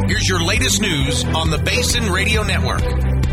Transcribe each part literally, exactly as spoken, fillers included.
Here's your latest news on the Basin Radio Network.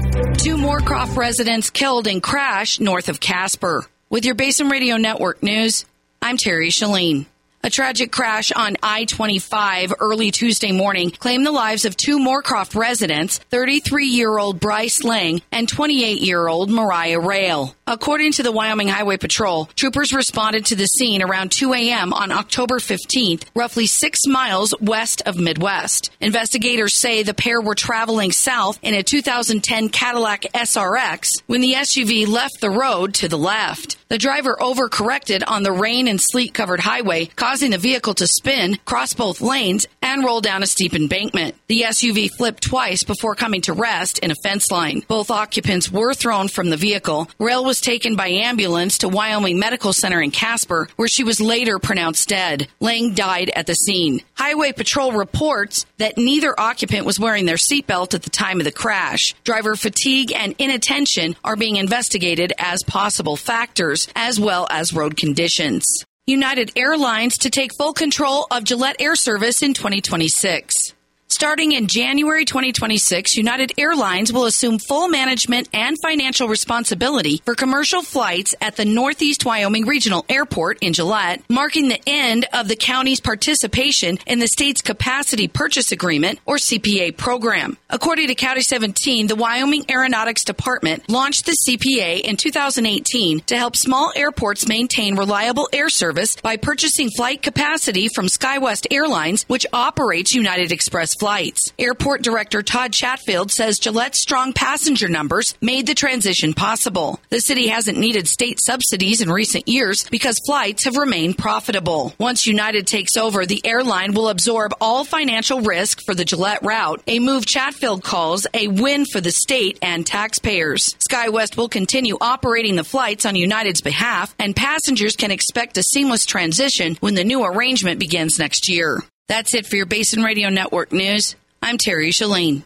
Two Moorcroft residents killed in crash north of Casper. With your Basin Radio Network news, I'm Terry Shalene. A tragic crash on I twenty-five early Tuesday morning claimed the lives of two Moorcroft residents, thirty-three-year-old Bryce Lang and twenty-eight-year-old Mariah Rail. According to the Wyoming Highway Patrol, troopers responded to the scene around two a.m. on October fifteenth, roughly six miles west of Midwest. Investigators say the pair were traveling south in a two thousand ten Cadillac S R X when the S U V left the road to the left. The driver overcorrected on the rain and sleet-covered highway, causing the vehicle to spin, cross both lanes, and roll down a steep embankment. The S U V flipped twice before coming to rest in a fence line. Both occupants were thrown from the vehicle. Rail was taken by ambulance to Wyoming Medical Center in Casper, where she was later pronounced dead. Lang died at the scene. Highway Patrol reports that neither occupant was wearing their seatbelt at the time of the crash. Driver fatigue and inattention are being investigated as possible factors, as well as road conditions. United Airlines to take full control of Gillette Air Service in twenty twenty-six. Starting in January twenty twenty-six, United Airlines will assume full management and financial responsibility for commercial flights at the Northeast Wyoming Regional Airport in Gillette, marking the end of the county's participation in the state's Capacity Purchase Agreement, or C P A program. According to County seventeen, the Wyoming Aeronautics Department launched the C P A in two thousand eighteen to help small airports maintain reliable air service by purchasing flight capacity from SkyWest Airlines, which operates United Express flights. Airport Director Todd Chatfield says Gillette's strong passenger numbers made the transition possible. The city hasn't needed state subsidies in recent years because flights have remained profitable. Once United takes over, the airline will absorb all financial risk for the Gillette route, a move Chatfield calls a win for the state and taxpayers. SkyWest will continue operating the flights on United's behalf, and passengers can expect a seamless transition when the new arrangement begins next year. That's it for your Basin Radio Network news. I'm Terry Shalene.